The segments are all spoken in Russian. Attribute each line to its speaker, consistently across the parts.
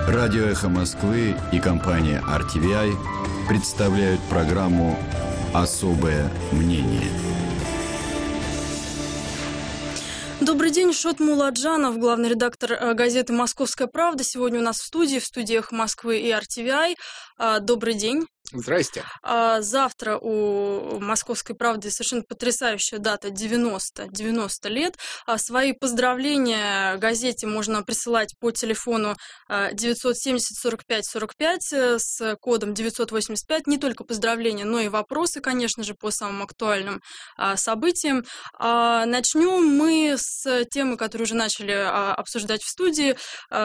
Speaker 1: Радио «Эхо Москвы» и компания RTVI представляют программу «Особое мнение».
Speaker 2: Добрый день, Шот Муладжанов, главный редактор газеты «Московская правда». Сегодня у нас в студии «Эхо Москвы» и RTVI. Добрый день.
Speaker 3: Здрасте.
Speaker 2: Завтра у «Московской правды» совершенно потрясающая дата, 90 лет. Свои поздравления газете можно присылать по телефону 970-45-45 с кодом 985. Не только поздравления, но и вопросы, конечно же, по самым актуальным событиям. Начнем мы с темы, которую уже начали обсуждать в студии.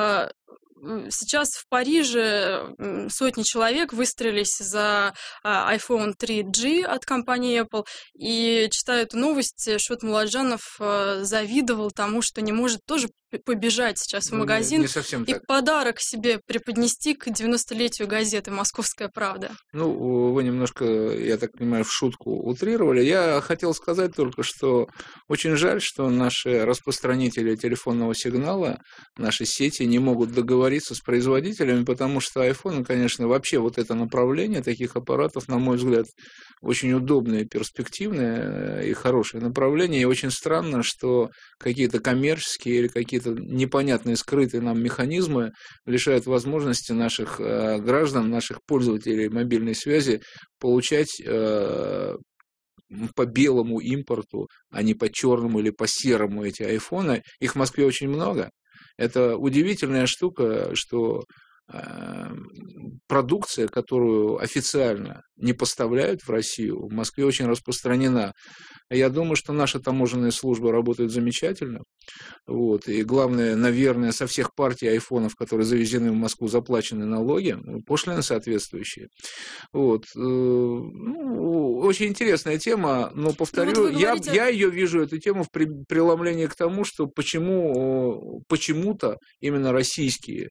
Speaker 2: Сейчас в Париже сотни человек выстроились за iPhone 3G от компании Apple. И, читая эту новость, Шот Муладжанов завидовал тому, что не может тоже побежать сейчас в магазин и подарок себе преподнести к 90-летию газеты «Московская правда».
Speaker 3: Ну, вы немножко, я так понимаю, в шутку утрировали. Я хотел сказать только, что очень жаль, что наши распространители телефонного сигнала, наши сети не могут договориться с производителями, потому что iPhone, конечно, вообще вот это направление таких аппаратов, на мой взгляд, очень удобное, перспективное и хорошее направление. И очень странно, что какие-то коммерческие или какие-то непонятные скрытые нам механизмы лишают возможности наших граждан, наших пользователей мобильной связи получать по белому импорту, а не по черному или по серому эти айфоны. Их в Москве очень много. Это удивительная штука, что продукция, которую официально не поставляют в Россию, в Москве очень распространена. Я думаю, что наша таможенная служба работает замечательно. Вот. И главное, наверное, со всех партий айфонов, которые завезены в Москву, заплачены налоги, пошлины соответствующие. Вот. Ну, очень интересная тема, но, повторю, я ее вижу, эту тему, в преломлении к тому, что почему-то именно российские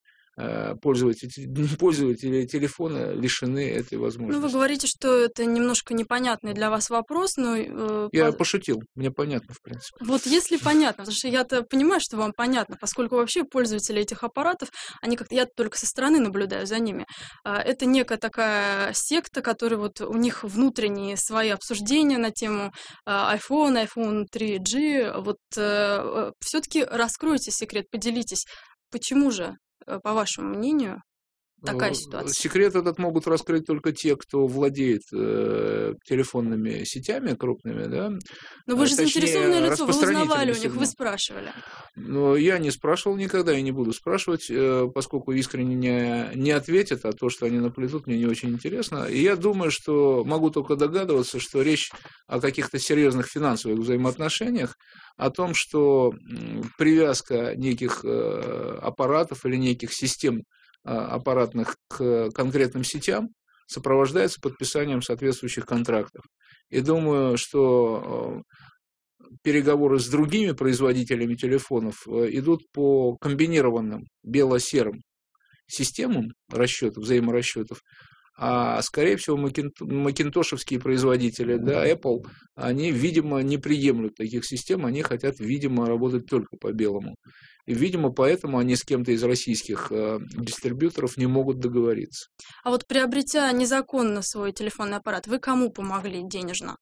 Speaker 3: пользователи телефона лишены этой возможности.
Speaker 2: Ну, вы говорите, что это немножко непонятный для вас вопрос, но...
Speaker 3: Я пошутил, мне понятно, в принципе.
Speaker 2: Вот если понятно, потому что я-то понимаю, что вам понятно, поскольку вообще пользователи этих аппаратов, они как-то, я только со стороны наблюдаю за ними, это некая такая секта, которая вот у них внутренние свои обсуждения на тему iPhone 3G, вот все-таки раскройте секрет, поделитесь, почему же, по вашему мнению, такая ситуация?
Speaker 3: Секрет этот могут раскрыть только те, кто владеет телефонными сетями крупными, да.
Speaker 2: Но вы же заинтересованное лицо, вы узнавали у них, вы спрашивали.
Speaker 3: Но я не спрашивал никогда и не буду спрашивать, поскольку искренне не ответят, а то, что они наплетут, мне не очень интересно. И я думаю, что могу только догадываться, что речь о каких-то серьезных финансовых взаимоотношениях, о том, что привязка неких аппаратов или неких систем аппаратных к конкретным сетям сопровождается подписанием соответствующих контрактов. И думаю, что переговоры с другими производителями телефонов идут по комбинированным бело-серым системам расчетов, взаиморасчетов. А, скорее всего, макинтошевские производители, да, Apple, они, видимо, не приемлют таких систем, они хотят, видимо, работать только по белому. И, видимо, поэтому они с кем-то из российских дистрибьюторов не могут договориться.
Speaker 2: А вот приобретя незаконно свой телефонный аппарат, вы кому помогли денежно?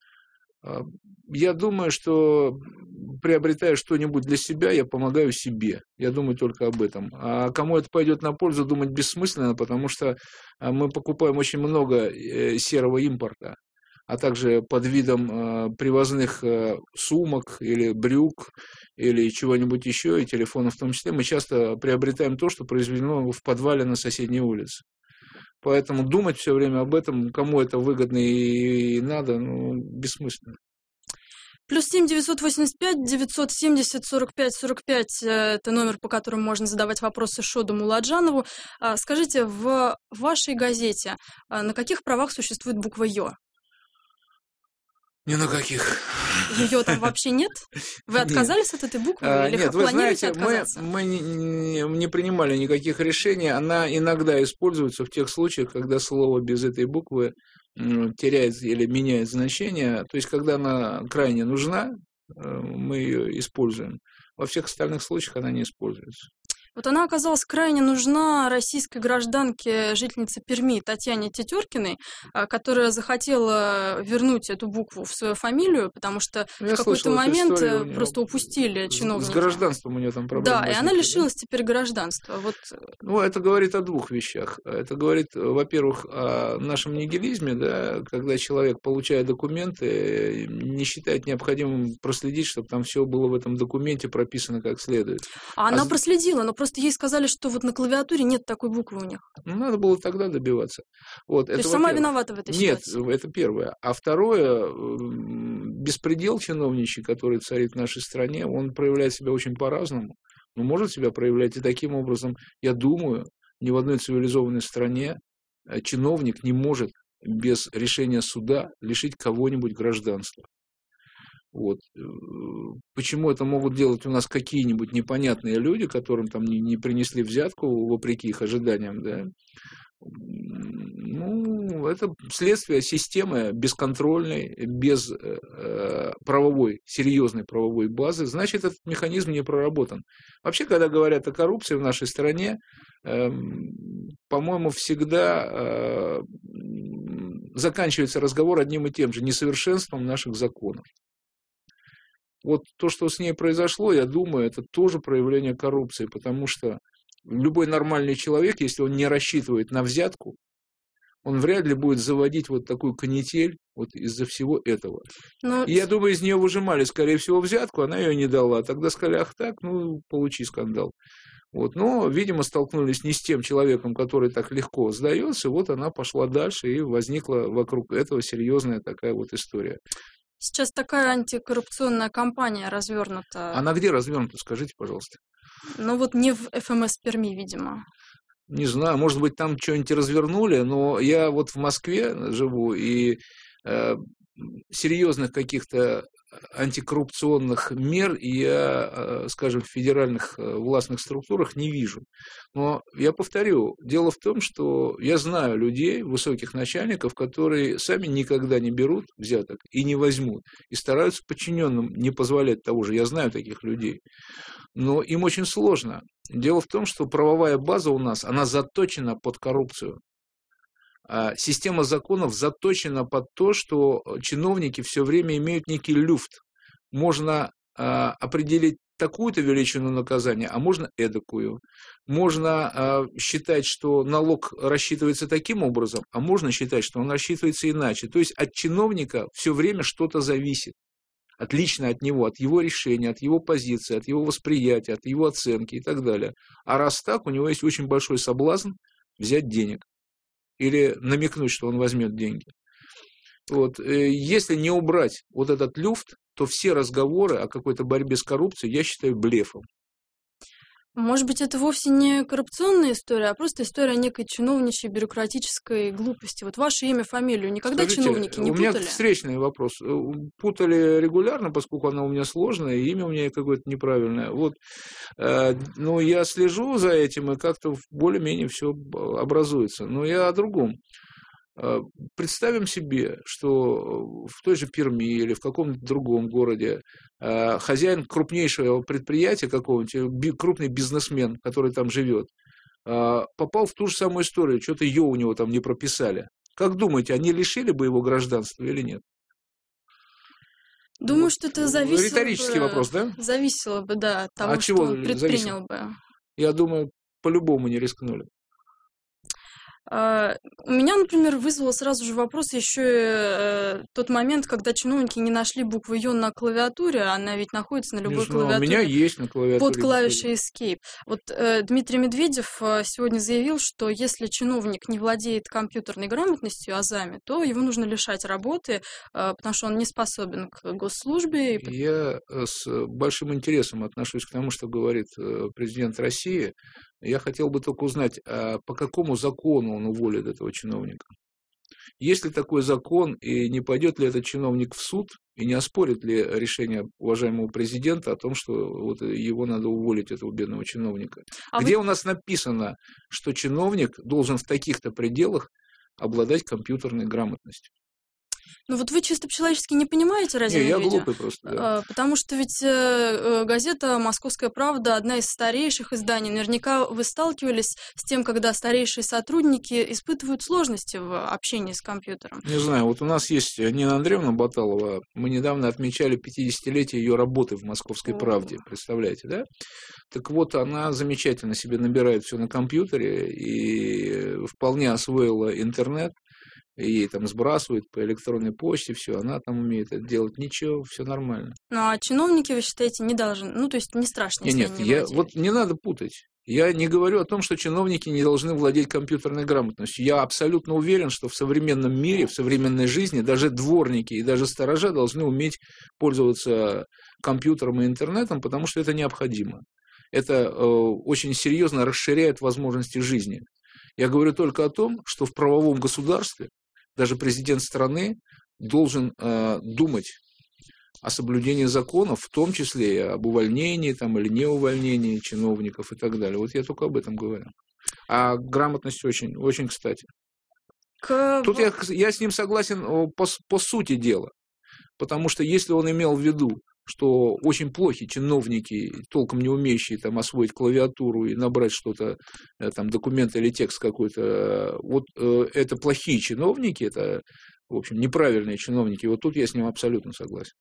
Speaker 3: Я думаю, что приобретая что-нибудь для себя, я помогаю себе. Я думаю только об этом. А кому это пойдет на пользу, думать бессмысленно, потому что мы покупаем очень много серого импорта, а также под видом привозных сумок или брюк или чего-нибудь еще, и телефонов в том числе, мы часто приобретаем то, что произведено в подвале на соседней улице. Поэтому думать все время об этом, кому это выгодно и надо, бессмысленно.
Speaker 2: Плюс 7 985 970 45 45 – это номер, по которому можно задавать вопросы Шоду Муладжанову. Скажите, в вашей газете на каких правах существует буква «Ё»?
Speaker 3: Ни на каких.
Speaker 2: Ее там вообще нет? Вы отказались от этой буквы или
Speaker 3: нет, вы
Speaker 2: планируете
Speaker 3: знаете,
Speaker 2: отказаться?
Speaker 3: мы не принимали никаких решений. Она иногда используется в тех случаях, когда слово без этой буквы теряет или меняет значение. То есть, когда она крайне нужна, мы ее используем. Во всех остальных случаях она не используется.
Speaker 2: Вот она оказалась крайне нужна российской гражданке, жительнице Перми Татьяне Тетеркиной, которая захотела вернуть эту букву в свою фамилию, потому что в какой-то момент просто упустили чиновники.
Speaker 3: С гражданством у нее там проблемы
Speaker 2: возникли, и она лишилась теперь гражданства. Вот.
Speaker 3: Ну, это говорит о двух вещах. Это говорит, во-первых, о нашем нигилизме, да, когда человек, получая документы, не считает необходимым проследить, чтобы там все было в этом документе прописано как следует.
Speaker 2: А она проследила, но просто ей сказали, что вот на клавиатуре нет такой буквы у них.
Speaker 3: Ну, надо было тогда добиваться. Вот,
Speaker 2: То есть сама виновата в этой ситуации?
Speaker 3: Нет, это первое. А второе, беспредел чиновничий, который царит в нашей стране, он проявляет себя очень по-разному. Но может себя проявлять и таким образом. Я думаю, ни в одной цивилизованной стране чиновник не может без решения суда лишить кого-нибудь гражданства. Вот. Почему это могут делать у нас какие-нибудь непонятные люди, которым там не принесли взятку вопреки их ожиданиям, да? Ну, это следствие системы бесконтрольной, без серьезной правовой базы, значит, этот механизм не проработан. Вообще, когда говорят о коррупции в нашей стране, по-моему, всегда заканчивается разговор одним и тем же: несовершенством наших законов. Вот то, что с ней произошло, я думаю, это тоже проявление коррупции, потому что любой нормальный человек, если он не рассчитывает на взятку, он вряд ли будет заводить вот такую канитель вот из-за всего этого. И я думаю, из нее выжимали, скорее всего, взятку, она ее не дала. Тогда сказали: ах так, ну, получи скандал. Вот. Но, видимо, столкнулись не с тем человеком, который так легко сдается, вот она пошла дальше, и возникла вокруг этого серьезная такая вот история.
Speaker 2: Сейчас такая антикоррупционная кампания развернута.
Speaker 3: Она где развернута, скажите, пожалуйста?
Speaker 2: Ну вот не в ФМС Перми, видимо.
Speaker 3: Не знаю, может быть, там что-нибудь развернули, но я вот в Москве живу, и серьезных каких-то антикоррупционных мер я, скажем, в федеральных властных структурах не вижу. Но я повторю, дело в том, что я знаю людей, высоких начальников, которые сами никогда не берут взяток и не возьмут, и стараются подчиненным не позволять того же. Я знаю таких людей. Но им очень сложно. Дело в том, что правовая база у нас, она заточена под коррупцию. Система законов заточена под то, что чиновники все время имеют некий люфт. Можно определить такую-то величину наказания, а можно эдакую. Можно считать, что налог рассчитывается таким образом, а можно считать, что он рассчитывается иначе. То есть от чиновника все время что-то зависит. Лично от него, от его решения, от его позиции, от его восприятия, от его оценки и так далее. А раз так, у него есть очень большой соблазн взять денег. Или намекнуть, что он возьмет деньги. Вот. Если не убрать вот этот люфт, то все разговоры о какой-то борьбе с коррупцией я считаю блефом.
Speaker 2: Может быть, это вовсе не коррупционная история, а просто история некой чиновничьей бюрократической глупости. Вот ваше имя, фамилию никогда чиновники не путали? У
Speaker 3: меня встречный вопрос. Путали регулярно, поскольку она у меня сложная, и имя у меня какое-то неправильное. Вот. Но я слежу за этим, и как-то более-менее все образуется. Но я о другом. Представим себе, что в той же Перми или в каком-то другом городе хозяин крупнейшего предприятия какого-нибудь, крупный бизнесмен, который там живет, попал в ту же самую историю, что-то ее у него там не прописали. Как думаете, они лишили бы его гражданства или нет?
Speaker 2: Думаю, что это зависело
Speaker 3: риторический вопрос, да?
Speaker 2: Зависело бы, да, от того, что он предпринял бы.
Speaker 3: Я думаю, по-любому не рискнули.
Speaker 2: У меня, например, вызвало сразу же вопрос еще тот момент, когда чиновники не нашли букву «ё» на клавиатуре, она ведь находится на любой клавиатуре.
Speaker 3: У меня есть на клавиатуре.
Speaker 2: Под клавишей Escape. Вот Дмитрий Медведев сегодня заявил, что если чиновник не владеет компьютерной грамотностью, азами, то его нужно лишать работы, потому что он не способен к госслужбе.
Speaker 3: Я с большим интересом отношусь к тому, что говорит президент России. Я хотел бы только узнать, по какому закону он уволит этого чиновника. Есть ли такой закон, и не пойдет ли этот чиновник в суд, и не оспорит ли решение уважаемого президента о том, что вот его надо уволить, этого бедного чиновника? Где у нас написано, что чиновник должен в таких-то пределах обладать компьютерной грамотностью?
Speaker 2: Ну вот вы чисто по-человечески не понимаете Радио
Speaker 3: Не,
Speaker 2: Медведя?
Speaker 3: я глупый просто, да.
Speaker 2: Потому что ведь газета «Московская правда» одна из старейших изданий. Наверняка вы сталкивались с тем, когда старейшие сотрудники испытывают сложности в общении с компьютером.
Speaker 3: Не знаю, вот у нас есть Нина Андреевна Баталова, мы недавно отмечали 50-летие ее работы в «Московской правде», представляете, да? Так вот, она замечательно себе набирает все на компьютере и вполне освоила интернет, и ей там сбрасывают по электронной почте, все, она там умеет это делать, ничего, все нормально.
Speaker 2: Ну а чиновники, вы считаете, не должны, ну то есть не страшно, если
Speaker 3: Нет,
Speaker 2: они не владеют?
Speaker 3: вот не надо путать. Я не говорю о том, что чиновники не должны владеть компьютерной грамотностью. Я абсолютно уверен, что в современном мире, в современной жизни даже дворники и даже сторожа должны уметь пользоваться компьютером и интернетом, потому что это необходимо. Это очень серьезно расширяет возможности жизни. Я говорю только о том, что в правовом государстве даже президент страны должен думать о соблюдении законов, в том числе и об увольнении там, или неувольнении чиновников и так далее. Вот я только об этом говорю. А грамотность очень, очень кстати. Тут я с ним согласен по сути дела. Потому что если он имел в виду, что очень плохи чиновники, толком не умеющие там освоить клавиатуру и набрать что-то, там, документ или текст какой-то, вот это плохие чиновники, это, в общем, неправильные чиновники. Вот тут я с ним абсолютно согласен.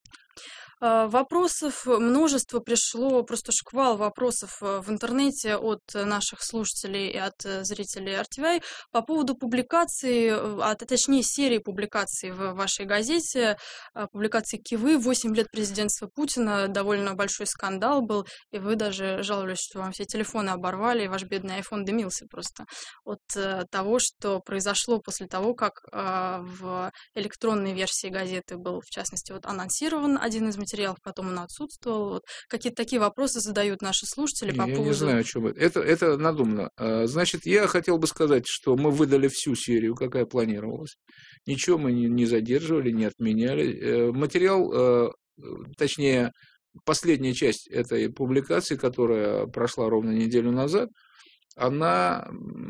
Speaker 2: Вопросов множество пришло, просто шквал вопросов в интернете от наших слушателей и от зрителей RTVI по поводу публикации, а точнее серии публикаций в вашей газете, публикации Кивы «8 лет президентства Путина», довольно большой скандал был, и вы даже жаловались, что вам все телефоны оборвали, и ваш бедный iPhone дымился просто от того, что произошло после того, как в электронной версии газеты был, в частности, вот анонсирован один из материалов, потом он отсутствовал. Вот какие-то такие вопросы задают наши слушатели по поводу...
Speaker 3: Я не знаю, о чем это. Это надумано. Значит, я хотел бы сказать, что мы выдали всю серию, какая планировалась. Ничего мы не задерживали, не отменяли. Материал, точнее, последняя часть этой публикации, которая прошла ровно неделю назад, она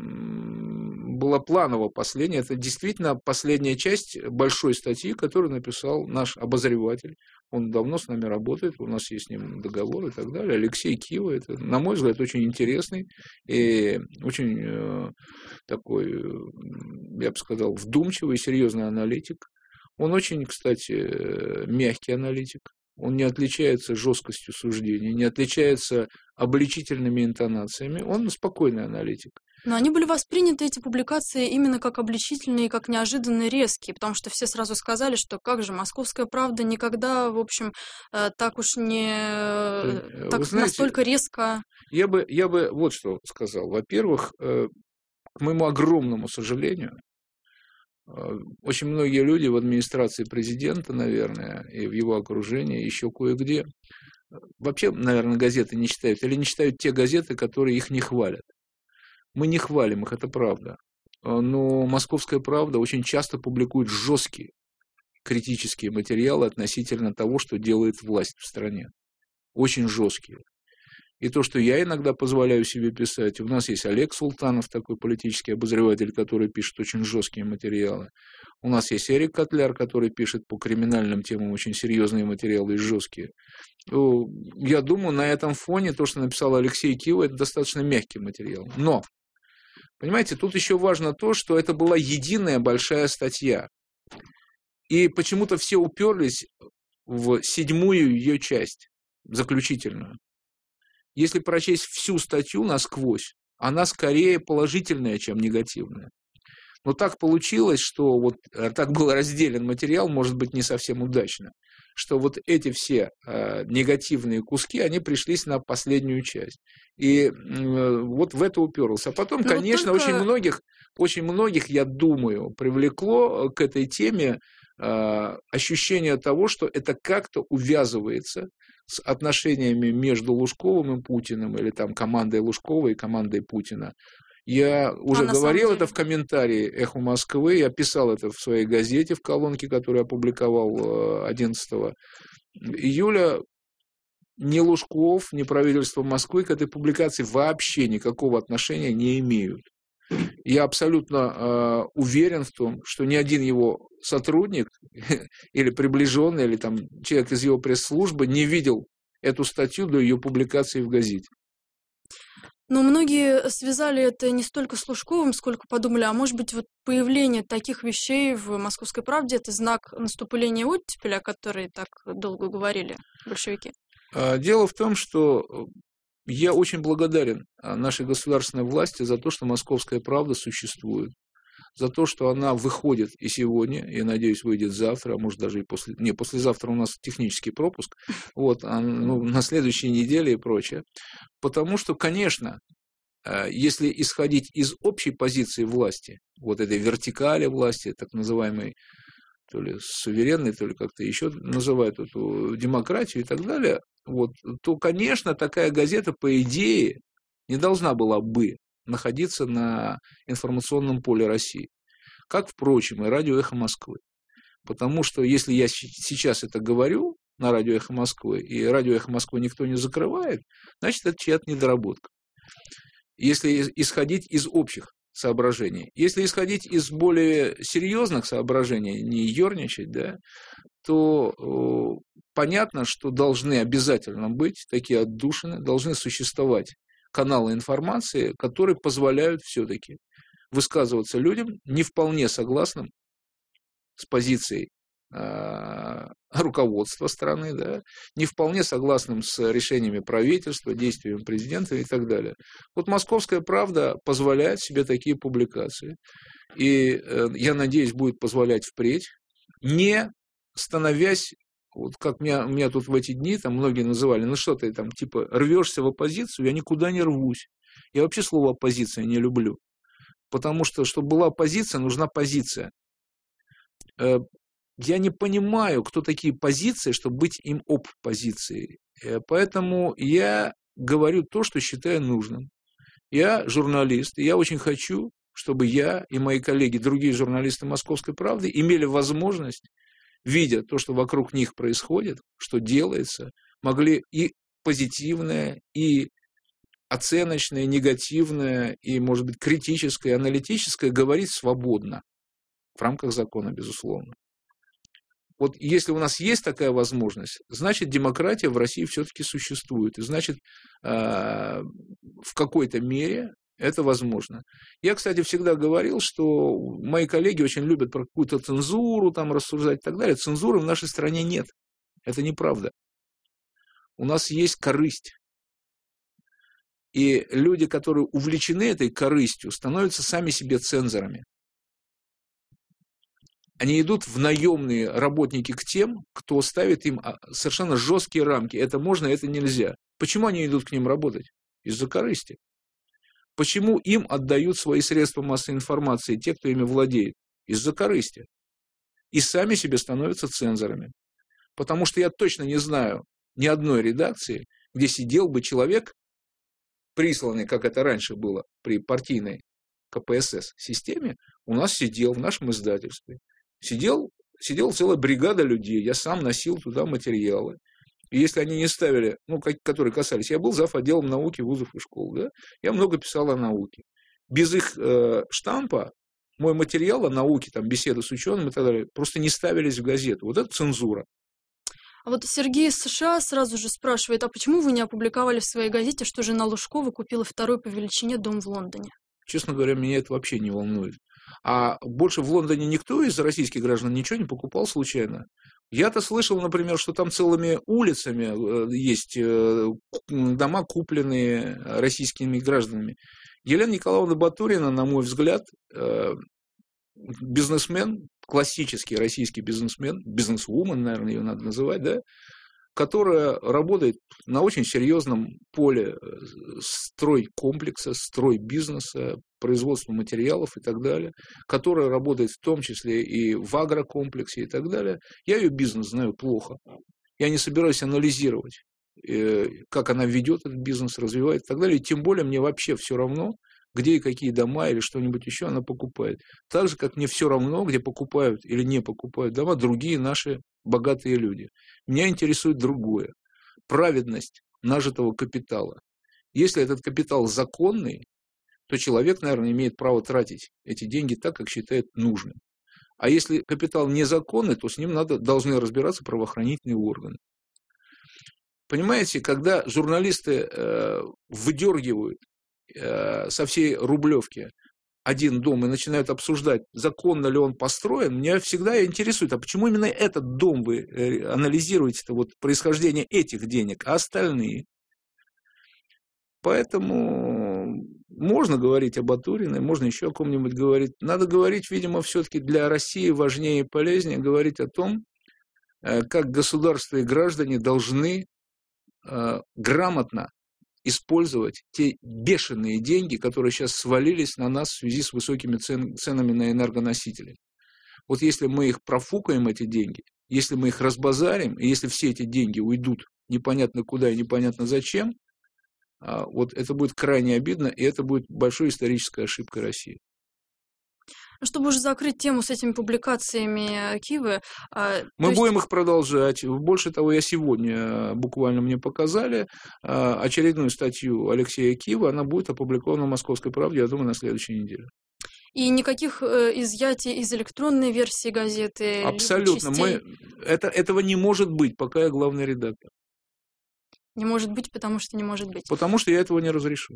Speaker 3: была планово последняя. Это действительно последняя часть большой статьи, которую написал наш обозреватель. Он давно с нами работает, у нас есть с ним договор и так далее. Алексей Кива, это, на мой взгляд, очень интересный и очень такой, я бы сказал, вдумчивый, серьезный аналитик. Он очень, кстати, мягкий аналитик. Он не отличается жесткостью суждений, не отличается обличительными интонациями. Он спокойный аналитик.
Speaker 2: Но они были восприняты, эти публикации, именно как обличительные, как неожиданно резкие, потому что все сразу сказали, что как же, «Московская правда» никогда, в общем, так уж не... так, знаете, настолько резко...
Speaker 3: Я бы вот что сказал. Во-первых, к моему огромному сожалению, очень многие люди в администрации президента, наверное, и в его окружении, еще кое-где, вообще, наверное, газеты не читают, или не читают те газеты, которые их не хвалят. Мы не хвалим их, это правда. Но «Московская правда» очень часто публикует жесткие критические материалы относительно того, что делает власть в стране. Очень жесткие. И то, что я иногда позволяю себе писать, у нас есть Олег Султанов, такой политический обозреватель, который пишет очень жесткие материалы. У нас есть Эрик Котляр, который пишет по криминальным темам очень серьезные материалы и жесткие. Я думаю, на этом фоне то, что написал Алексей Кива, это достаточно мягкий материал. Но, понимаете, тут еще важно то, что это была единая большая статья. И почему-то все уперлись в 7-ю ее часть, заключительную. Если прочесть всю статью насквозь, она скорее положительная, чем негативная. Но так получилось, что вот так был разделен материал, может быть, не совсем удачно, что вот эти все негативные куски, они пришлись на последнюю часть. И вот в это уперлся. А потом, конечно, очень многих, я думаю, привлекло к этой теме ощущение того, что это как-то увязывается с отношениями между Лужковым и Путиным, или там командой Лужкова и командой Путина. Я уже говорил это в комментарии «Эхо Москвы», я писал это в своей газете, в колонке, которую опубликовал 11 июля. Ни Лужков, ни правительство Москвы к этой публикации вообще никакого отношения не имеют. Я абсолютно уверен в том, что ни один его сотрудник или приближенный, или там человек из его пресс-службы не видел эту статью до ее публикации в газете.
Speaker 2: Но многие связали это не столько с Лужковым, сколько подумали, а может быть, вот появление таких вещей в «Московской правде» — это знак наступления оттепели, о которой так долго говорили большевики?
Speaker 3: Дело в том, что я очень благодарен нашей государственной власти за то, что «Московская правда» существует, за то, что она выходит и сегодня, и, надеюсь, выйдет завтра, а может даже и послезавтра у нас технический пропуск, на следующей неделе и прочее. Потому что, конечно, если исходить из общей позиции власти, вот этой вертикали власти, так называемой, то ли суверенной, то ли как-то еще называют эту демократию и так далее, то, конечно, такая газета, по идее, не должна была бы находиться на информационном поле России. Как, впрочем, и радио «Эхо Москвы». Потому что, если я сейчас это говорю на радио «Эхо Москвы», и радио «Эхо Москвы» никто не закрывает, значит, это чья-то недоработка. Если исходить из общих соображений. Если исходить из более серьезных соображений, не ерничать, да, то понятно, что должны обязательно быть такие отдушины, должны существовать каналы информации, которые позволяют все-таки высказываться людям, не вполне согласным с позицией руководства страны, да, не вполне согласным с решениями правительства, действиями президента и так далее. Вот «Московская правда» позволяет себе такие публикации. И, я надеюсь, будет позволять впредь, не становясь, вот как меня тут в эти дни там многие называли, ну что ты там, типа, рвешься в оппозицию, я никуда не рвусь. Я вообще слово «оппозиция» не люблю. Потому что, чтобы была оппозиция, нужна позиция. Я не понимаю, кто такие позиции, чтобы быть им оппозицией. Поэтому я говорю то, что считаю нужным. Я журналист, и я очень хочу, чтобы я и мои коллеги, другие журналисты «Московской правды» имели возможность, видя то, что вокруг них происходит, что делается, могли и позитивное, и оценочное, негативное, и, может быть, критическое, аналитическое говорить свободно, в рамках закона, безусловно. Вот если у нас есть такая возможность, значит, демократия в России все-таки существует. И значит, в какой-то мере это возможно. Я, кстати, всегда говорил, что мои коллеги очень любят про какую-то цензуру там рассуждать и так далее. Цензуры в нашей стране нет. Это неправда. У нас есть корысть. И люди, которые увлечены этой корыстью, становятся сами себе цензорами. Они идут в наемные работники к тем, кто ставит им совершенно жесткие рамки. Это можно, это нельзя. Почему они идут к ним работать? Из-за корысти. Почему им отдают свои средства массовой информации те, кто ими владеет? Из-за корысти. И сами себе становятся цензорами. Потому что я точно не знаю ни одной редакции, где сидел бы человек, присланный, как это раньше было при партийной КПСС-системе, у нас сидел в нашем издательстве. Сидела целая бригада людей, я сам носил туда материалы. И если они не ставили, которые касались, я был зав. Отделом науки вузов и школ, да, я много писал о науке. Без их штампа мой материал о науке, там, беседы с учеными и так далее, просто не ставились в газету. Вот это цензура.
Speaker 2: А вот Сергей из США сразу же спрашивает, а почему вы не опубликовали в своей газете, что жена Лужкова купила второй по величине дом в Лондоне?
Speaker 3: Честно говоря, меня это вообще не волнует. А больше в Лондоне никто из российских граждан ничего не покупал случайно. Я-то слышал, например, что там целыми улицами есть дома, купленные российскими гражданами. Елена Николаевна Батурина, на мой взгляд, бизнесмен, классический российский бизнесмен, бизнесвумен, наверное, ее надо называть, да, которая работает на очень серьезном поле стройкомплекса, стройбизнеса, производства материалов и так далее, которая работает в том числе и в агрокомплексе и так далее. Я ее бизнес знаю плохо. Я не собираюсь анализировать, как она ведет этот бизнес, развивает и так далее. И тем более мне вообще все равно, где и какие дома или что-нибудь еще она покупает. Так же, как мне все равно, где покупают или не покупают дома другие наши богатые люди. Меня интересует другое. Праведность нажитого капитала. Если этот капитал законный, то человек, наверное, имеет право тратить эти деньги так, как считает нужным. А если капитал незаконный, то с ним должны разбираться правоохранительные органы. Понимаете, когда журналисты выдергивают со всей Рублевки один дом и начинают обсуждать, законно ли он построен, меня всегда интересует, а почему именно этот дом вы анализируете, вот происхождение этих денег, а остальные? Поэтому можно говорить об Батурине, можно еще о ком-нибудь говорить. Надо говорить, видимо, все-таки для России важнее и полезнее говорить о том, как государство и граждане должны грамотно использовать те бешеные деньги, которые сейчас свалились на нас в связи с высокими ценами на энергоносители. Вот если мы их профукаем, эти деньги, если мы их разбазарим, и если все эти деньги уйдут непонятно куда и непонятно зачем, вот это будет крайне обидно, и это будет большой исторической ошибкой России.
Speaker 2: Чтобы уже закрыть тему с этими публикациями Кивы...
Speaker 3: Мы будем их продолжать. Больше того, я сегодня, буквально мне показали очередную статью Алексея Кивы, она будет опубликована в «Московской правде», я думаю, на следующей неделе.
Speaker 2: И никаких изъятий из электронной версии газеты?
Speaker 3: Абсолютно. Этого не может быть, пока я главный редактор.
Speaker 2: Не может быть, потому что не может быть.
Speaker 3: Потому что я этого не разрешу.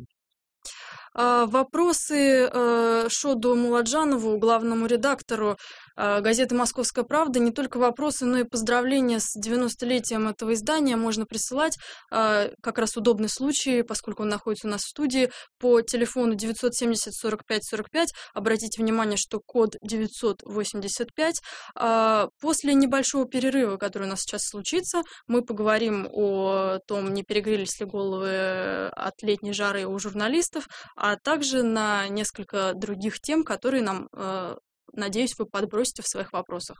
Speaker 2: Вопросы Шоду Муладжанову, главному редактору газеты «Московская правда». Не только вопросы, но и поздравления с 90-летием этого издания можно присылать. Как раз удобный случай, поскольку он находится у нас в студии, по телефону 970-45-45. Обратите внимание, что код 985. После небольшого перерыва, который у нас сейчас случится, мы поговорим о том, не перегрелись ли головы от летней жары у журналистов, а также на несколько других тем, которые нам, надеюсь, вы подбросите в своих вопросах.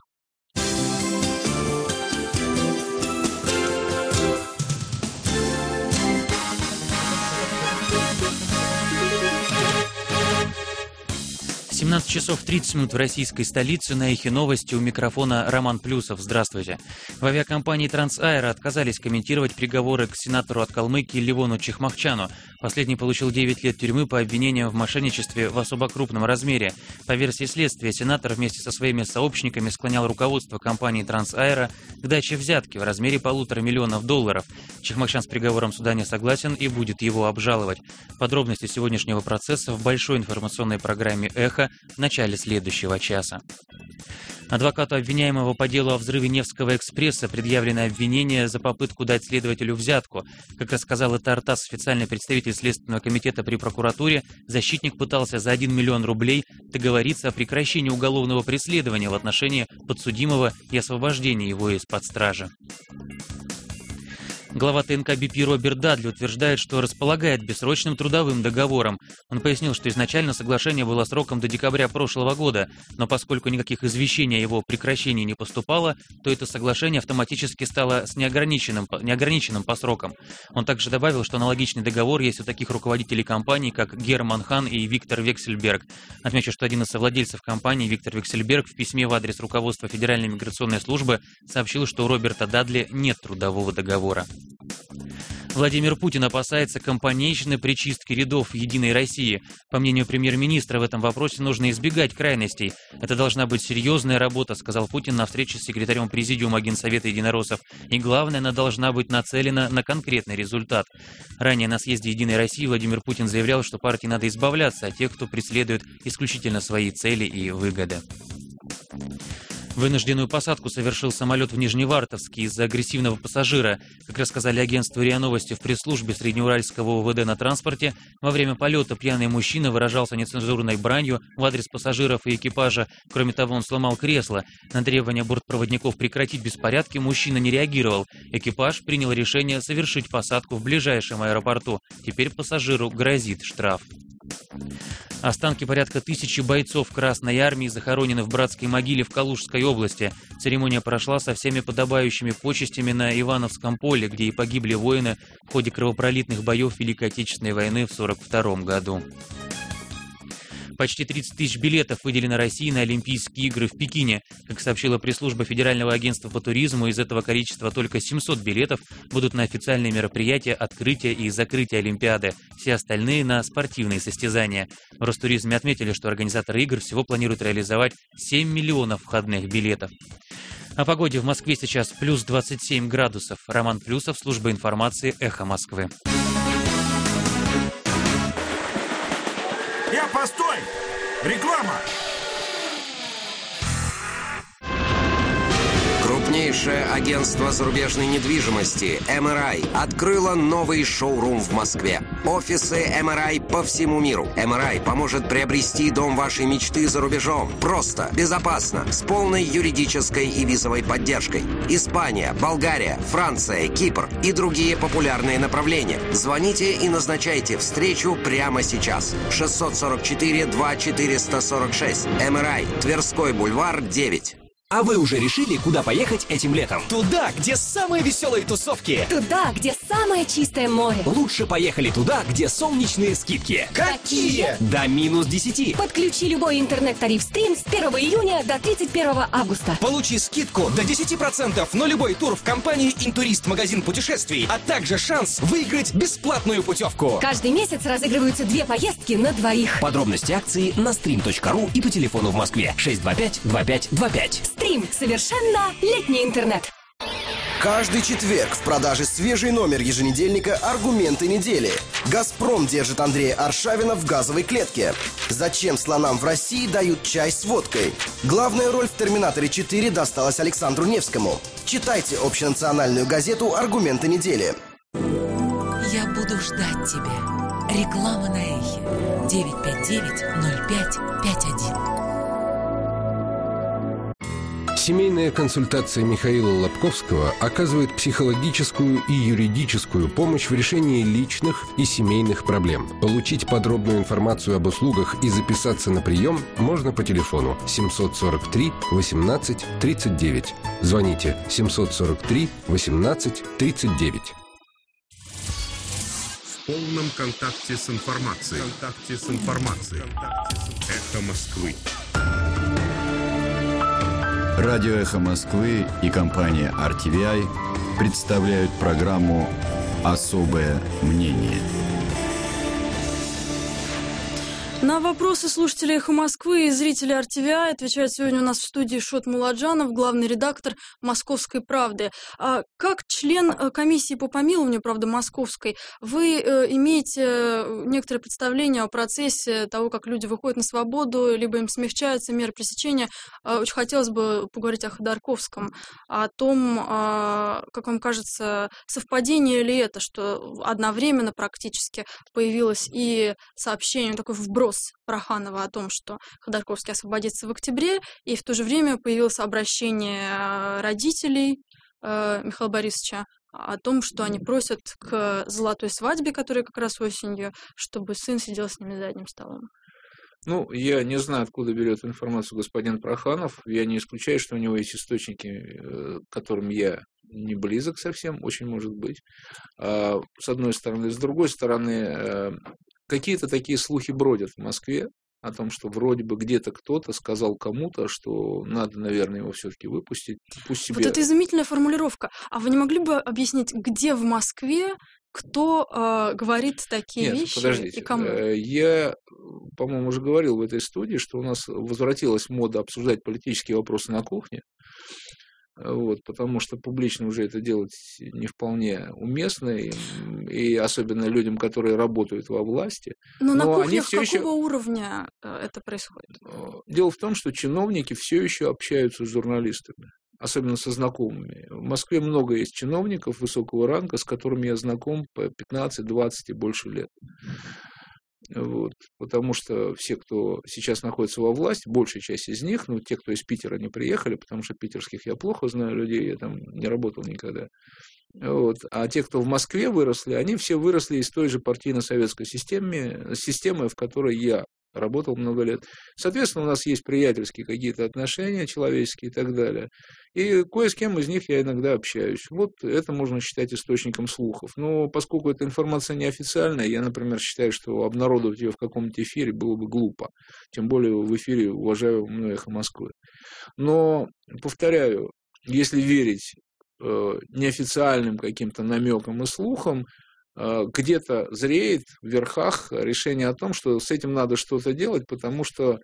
Speaker 4: — 17 часов 30 минут в российской столице. На Эхе новости. У микрофона Роман Плюсов. Здравствуйте. В авиакомпании «Трансаэро» отказались комментировать приговоры к сенатору от Калмыкии Левону Чехмахчану. Последний получил 9 лет тюрьмы по обвинениям в мошенничестве в особо крупном размере. По версии следствия, сенатор вместе со своими сообщниками склонял руководство компании «Трансаэро» к даче взятки в размере $1,5 миллиона. Чехмахчан с приговором суда не согласен и будет его обжаловать. Подробности сегодняшнего процесса в большой информационной программе «Эхо» в начале следующего часа. Адвокату обвиняемого по делу о взрыве Невского экспресса предъявлено обвинение за попытку дать следователю взятку. Как рассказал это ТАСС, официальный представитель Следственного комитета при прокуратуре, защитник пытался за $1 миллион договориться о прекращении уголовного преследования в отношении подсудимого и освобождении его из-под стражи. Глава ТНК БП Роберт Дадли утверждает, что располагает бессрочным трудовым договором. Он пояснил, что изначально соглашение было сроком до декабря прошлого года, но поскольку никаких извещений о его прекращении не поступало, то это соглашение автоматически стало неограниченным по срокам. Он также добавил, что аналогичный договор есть у таких руководителей компаний, как Герман Хан и Виктор Вексельберг. Отмечу, что один из совладельцев компании, Виктор Вексельберг, в письме в адрес руководства Федеральной миграционной службы сообщил, что у Роберта Дадли нет трудового договора. Владимир Путин опасается компанейщины при чистке рядов в «Единой России». По мнению премьер-министра, в этом вопросе нужно избегать крайностей. Это должна быть серьезная работа, сказал Путин на встрече с секретарем президиума Генсовета единороссов. И главное, она должна быть нацелена на конкретный результат. Ранее на съезде «Единой России» Владимир Путин заявлял, что партии надо избавляться от тех, кто преследует исключительно свои цели и выгоды. Вынужденную посадку совершил самолет в Нижневартовске из-за агрессивного пассажира. Как рассказали агентству РИА Новости в пресс-службе Среднеуральского УВД на транспорте, во время полета пьяный мужчина выражался нецензурной бранью в адрес пассажиров и экипажа. Кроме того, он сломал кресло. На требования бортпроводников прекратить беспорядки мужчина не реагировал. Экипаж принял решение совершить посадку в ближайшем аэропорту. Теперь пассажиру грозит штраф. Останки порядка 1000 бойцов Красной Армии захоронены в братской могиле в Калужской области. Церемония прошла со всеми подобающими почестями на Ивановском поле, где и погибли воины в ходе кровопролитных боев Великой Отечественной войны в 1942 году. Почти 30 тысяч билетов выделено России на Олимпийские игры в Пекине. Как сообщила пресс-служба Федерального агентства по туризму, из этого количества только 700 билетов будут на официальные мероприятия открытия и закрытия Олимпиады. Все остальные на спортивные состязания. В Ростуризме отметили, что организаторы игр всего планируют реализовать 7 миллионов входных билетов. О погоде в Москве сейчас плюс 27 градусов. Роман Плюсов, служба информации «Эхо Москвы».
Speaker 5: Постой! Реклама!
Speaker 6: Крупнейшее агентство зарубежной недвижимости MRI открыло новый шоурум в Москве. Офисы MRI по всему миру. MRI поможет приобрести дом вашей мечты за рубежом. Просто, безопасно, с полной юридической и визовой поддержкой. Испания, Болгария, Франция, Кипр и другие популярные направления. Звоните и назначайте встречу прямо сейчас. 644-2446. MRI. Тверской бульвар, 9.
Speaker 7: А вы уже решили, куда поехать этим летом? Туда, где самые веселые тусовки.
Speaker 8: Туда, где самое чистое море.
Speaker 7: Лучше поехали туда, где солнечные скидки.
Speaker 8: Какие?
Speaker 7: До минус 10.
Speaker 8: Подключи любой интернет-тариф Стрим с 1 июня до 31 августа.
Speaker 7: Получи скидку до 10% на любой тур в компании «Интурист» магазин путешествий, а также шанс выиграть бесплатную путевку.
Speaker 8: Каждый месяц разыгрываются 2 поездки на двоих.
Speaker 7: Подробности акции на stream.ru и по телефону в Москве 625-2525.
Speaker 8: Стрим. Совершенно летний интернет.
Speaker 9: Каждый четверг в продаже свежий номер еженедельника «Аргументы недели». «Газпром» держит Андрея Аршавина в газовой клетке. Зачем слонам в России дают чай с водкой? Главная роль в «Терминаторе 4» досталась Александру Невскому. Читайте общенациональную газету «Аргументы недели».
Speaker 10: Я буду ждать тебя. Реклама на Эхе. 959-0551.
Speaker 11: Семейная консультация Михаила Лобковского оказывает психологическую и юридическую помощь в решении личных и семейных проблем. Получить подробную информацию об услугах и записаться на прием можно по телефону 743 18 39. Звоните 743 18 39.
Speaker 12: В полном контакте с информацией. Эхо Москвы.
Speaker 1: Радио «Эхо Москвы» и компания RTVI представляют программу «Особое мнение».
Speaker 2: На вопросы слушателей «Эхо Москвы» и зрителей RTVI отвечает сегодня у нас в студии Шот Муладжанов, главный редактор «Московской правды». Как член комиссии по помилованию, правда, московской, вы имеете некоторое представление о процессе того, как люди выходят на свободу, либо им смягчаются меры пресечения. Очень хотелось бы поговорить о Ходорковском, о том, как вам кажется, совпадение ли это, что одновременно практически появилось и сообщение, такой вброс Проханова о том, что Ходорковский освободится в октябре, и в то же время появилось обращение родителей Михаила Борисовича о том, что они просят к золотой свадьбе, которая как раз осенью, чтобы сын сидел с ними за одним столом.
Speaker 3: Ну, я не знаю, откуда берет информацию господин Проханов. Я не исключаю, что у него есть источники, к которым я не близок совсем, очень может быть. С одной стороны. С другой стороны, какие-то такие слухи бродят в Москве о том, что вроде бы где-то кто-то сказал кому-то, что надо, наверное, его все-таки выпустить. Пусть себе...
Speaker 2: Вот это изумительная формулировка. А вы не могли бы объяснить, где в Москве кто говорит такие вещи?
Speaker 3: Подождите.
Speaker 2: И кому?
Speaker 3: Я, по-моему, уже говорил в этой студии, что у нас возвратилась мода обсуждать политические вопросы на кухне. Вот, потому что публично уже это делать не вполне уместно, и особенно людям, которые работают во власти.
Speaker 2: Но на кухнях какого уровня это происходит?
Speaker 3: Дело в том, что чиновники все еще общаются с журналистами, особенно со знакомыми. В Москве много есть чиновников высокого ранга, с которыми я знаком по 15, 20 и больше лет. Вот, потому что все, кто сейчас находится во власти, большая часть из них, ну, те, кто из Питера не приехали, потому что питерских я плохо знаю людей, я там не работал никогда. Вот. А те, кто в Москве выросли, они все выросли из той же партийно-советской системы, в которой я работал много лет. Соответственно, у нас есть приятельские какие-то отношения, человеческие и так далее. И кое с кем из них я иногда общаюсь. Вот это можно считать источником слухов. Но поскольку эта информация неофициальная, я, например, считаю, что обнародовать ее в каком-то эфире было бы глупо. Тем более в эфире уважаемого «Эхо Москвы». Но, повторяю, если верить неофициальным каким-то намекам и слухам, где-то зреет в верхах решение о том, что с этим надо что-то делать, потому что,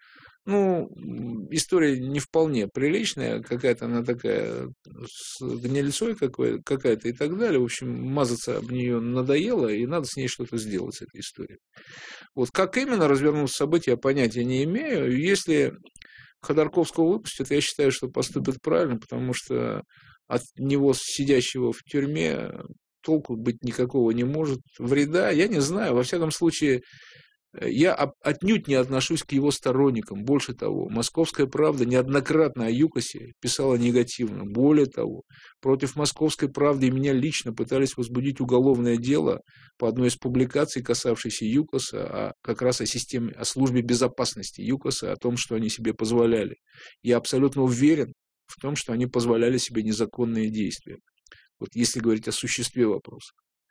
Speaker 3: история не вполне приличная, какая-то она такая с гнильцой какая-то и так далее. В общем, мазаться об нее надоело, и надо с ней что-то сделать, с этой историей. Вот как именно развернутся события, я понятия не имею. Если Ходорковского выпустят, я считаю, что поступят правильно, потому что от него, сидящего в тюрьме, толку быть никакого не может. Вреда, я не знаю. Во всяком случае, я отнюдь не отношусь к его сторонникам. Больше того, «Московская правда» неоднократно о ЮКОСе писала негативно. Более того, против «Московской правды» и меня лично пытались возбудить уголовное дело по одной из публикаций, касавшейся ЮКОСа, как раз о службе безопасности ЮКОСа, о том, что они себе позволяли. Я абсолютно уверен в том, что они позволяли себе незаконные действия. Вот если говорить о существе вопроса.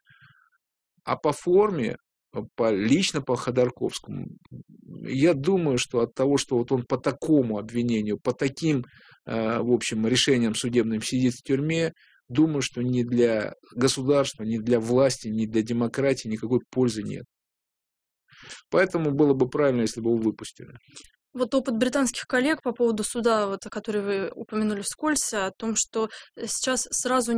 Speaker 3: А по форме, лично по Ходорковскому, я думаю, что от того, что вот он по такому обвинению, по таким, в общем, решениям судебным сидит в тюрьме, думаю, что ни для государства, ни для власти, ни для демократии никакой пользы нет. Поэтому было бы правильно, если бы его выпустили.
Speaker 2: Вот опыт британских коллег по поводу суда, который вы упомянули вскользь, о том, что сейчас сразу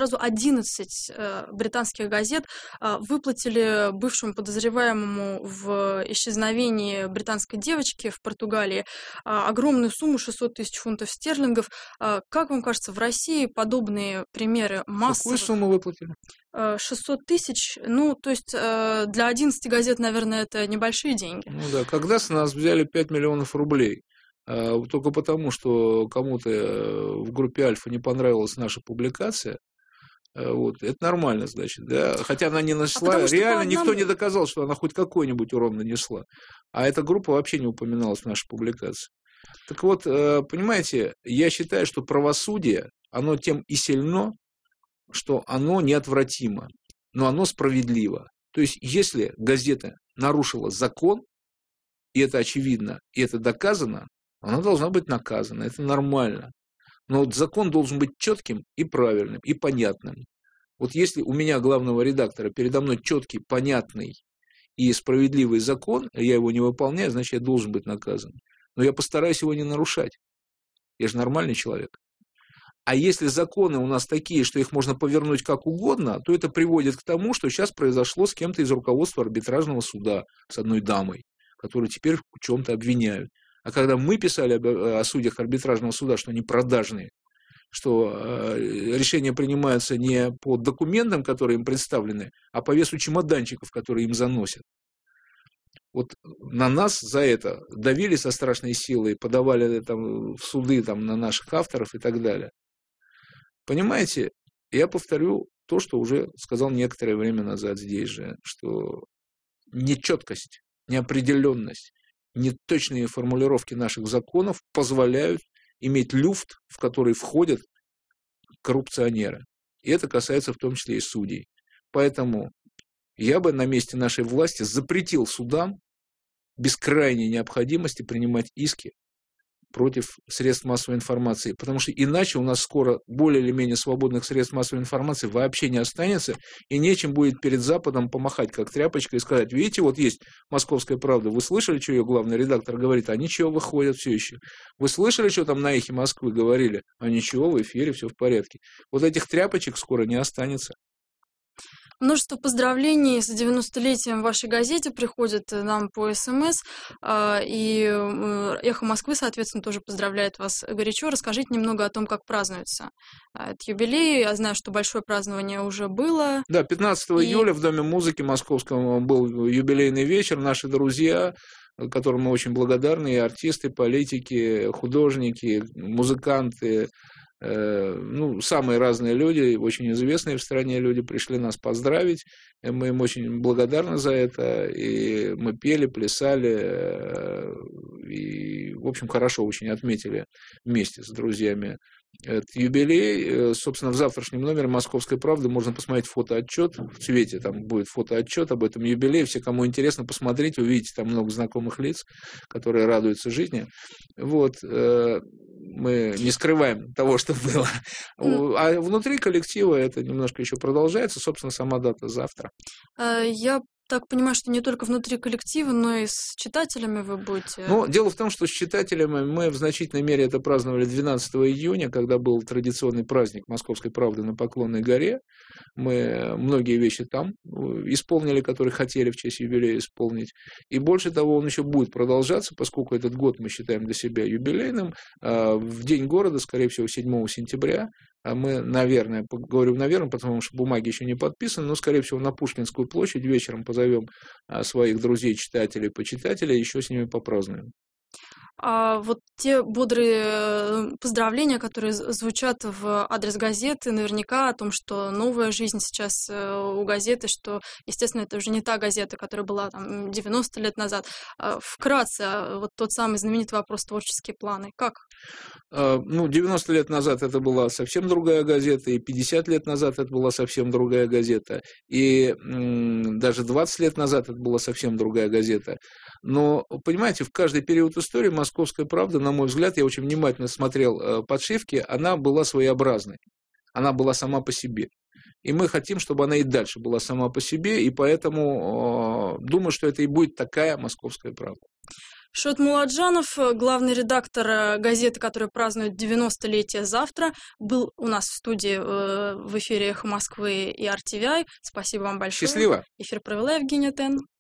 Speaker 2: 11 британских газет выплатили бывшему подозреваемому в исчезновении британской девочки в Португалии огромную сумму, 600 тысяч фунтов стерлингов. Как вам кажется, в России подобные примеры массовых...
Speaker 3: Какую сумму выплатили?
Speaker 2: 600 тысяч, то есть для 11 газет, наверное, это небольшие деньги.
Speaker 3: Когда с нас взяли 5 миллионов рублей, только потому, что кому-то в группе Альфа не понравилась наша публикация, это нормально, значит, да, хотя она не нанесла, реально никто не доказал, что она хоть какой-нибудь урон нанесла, а эта группа вообще не упоминалась в нашей публикации. Так вот, понимаете, я считаю, что правосудие, оно тем и сильно, что оно неотвратимо, но оно справедливо. То есть, если газета нарушила закон, и это очевидно, и это доказано, она должна быть наказана, это нормально. Но вот закон должен быть четким и правильным, и понятным. Вот если у меня, главного редактора, передо мной четкий, понятный и справедливый закон, а я его не выполняю, значит, я должен быть наказан. Но я постараюсь его не нарушать. Я же нормальный человек. А если законы у нас такие, что их можно повернуть как угодно, то это приводит к тому, что сейчас произошло с кем-то из руководства арбитражного суда, с одной дамой, которую теперь в чем-то обвиняют. А когда мы писали о судьях арбитражного суда, что они продажные, что решения принимаются не по документам, которые им представлены, а по весу чемоданчиков, которые им заносят. Вот на нас за это давили со страшной силой, подавали в суды на наших авторов и так далее. Понимаете, я повторю то, что уже сказал некоторое время назад здесь же, что нечеткость, неопределенность, неточные формулировки наших законов позволяют иметь люфт, в который входят коррупционеры. И это касается в том числе и судей. Поэтому я бы на месте нашей власти запретил судам без крайней необходимости принимать иски против средств массовой информации. Потому что иначе у нас скоро более или менее свободных средств массовой информации вообще не останется, и нечем будет перед Западом помахать как тряпочкой и сказать: видите, вот есть «Московская правда», вы слышали, что ее главный редактор говорит? А ничего, выходят все еще. Вы слышали, что там на «Эхе Москвы» говорили? А ничего, в эфире, все в порядке. Вот этих тряпочек скоро не останется.
Speaker 2: Множество поздравлений с 90-летием вашей газете приходит нам по СМС, и «Эхо Москвы», соответственно, тоже поздравляет вас горячо. Расскажите немного о том, как празднуется этот юбилей. Я знаю, что большое празднование уже было.
Speaker 3: Да, 15 июля в Доме музыки московском был юбилейный вечер. Наши друзья, которым мы очень благодарны, и артисты, политики, художники, музыканты, самые разные люди, очень известные в стране люди пришли нас поздравить. Мы им очень благодарны за это. И мы пели, плясали. И, в общем, хорошо очень отметили вместе с друзьями этот юбилей. Собственно, в завтрашнем номере «Московской правды» можно посмотреть фотоотчет. В цвете там будет фотоотчет об этом юбилее. Все, кому интересно, посмотрите, увидите там много знакомых лиц, которые радуются жизни. Вот. Мы не скрываем того, что было. А внутри коллектива это немножко еще продолжается. Собственно, сама дата завтра.
Speaker 2: Я так понимаю, что не только внутри коллектива, но и с читателями вы будете...
Speaker 3: Дело в том, что с читателями мы в значительной мере это праздновали 12 июня, когда был традиционный праздник «Московской правды» на Поклонной горе. Мы многие вещи там исполнили, которые хотели в честь юбилея исполнить. И больше того, он еще будет продолжаться, поскольку этот год мы считаем для себя юбилейным. В День города, скорее всего, 7 сентября, мы, наверное, говорю наверное, потому что бумаги еще не подписаны, но, скорее всего, на Пушкинскую площадь вечером позовем своих друзей, читателей, почитателей, еще с ними попразднуем.
Speaker 2: А вот те бодрые поздравления, которые звучат в адрес газеты, наверняка о том, что новая жизнь сейчас у газеты, что, естественно, это уже не та газета, которая была там 90 лет назад. Вкратце, вот тот самый знаменитый вопрос «Творческие планы». Как?
Speaker 3: 90 лет назад это была совсем другая газета, и 50 лет назад это была совсем другая газета, и даже 20 лет назад это была совсем другая газета. Но, понимаете, в каждый период истории «Московская правда», на мой взгляд, я очень внимательно смотрел подшивки, она была своеобразной, она была сама по себе. И мы хотим, чтобы она и дальше была сама по себе, и поэтому думаю, что это и будет такая «Московская правда».
Speaker 2: Шот Муладжанов, главный редактор газеты, которая празднует 90-летие завтра, был у нас в студии в эфире «Эхо Москвы» и RTVI. Спасибо вам большое.
Speaker 3: Счастливо.
Speaker 2: Эфир провела Евгения Тен.